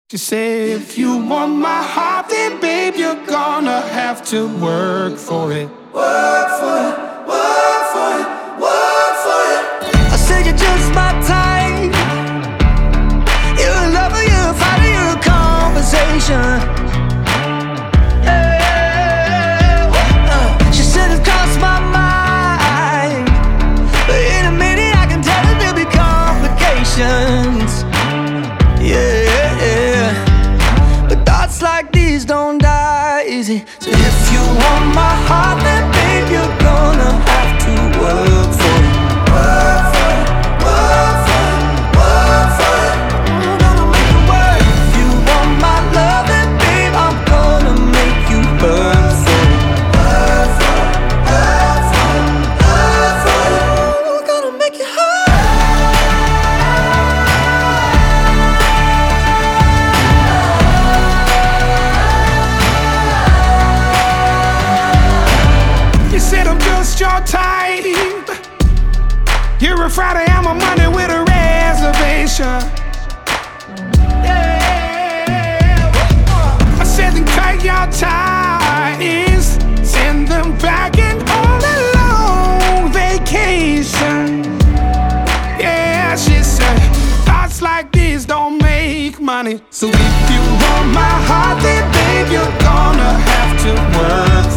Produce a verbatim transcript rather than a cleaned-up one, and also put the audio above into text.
She said, if you want my heart, then babe, you're gonna have to work for it. Work for it, work for it, work for it. I said you're just my type. You're a lover, you're a fighter, you're a conversation. Yeah. Uh, she said it crossed my mind, but in a minute I can tell that there'll be complications. Yeah. Thoughts like these don't die easy. So if you want my heart, then babe, you're gonna have to work for it. Work for it, work for it, work for it. I'm gonna make it work. If you want my love, then babe, I'm gonna make you work for it. Work for it, work for it, work for it. I'm gonna make it hurt. Your type. You're a Friday, I'm a Monday with a reservation. Yeah. I said then cut your ties, send them back and on a long vacation. Yeah, she said thoughts like these don't make money. So if you want my heart, then babe, you're gonna have to work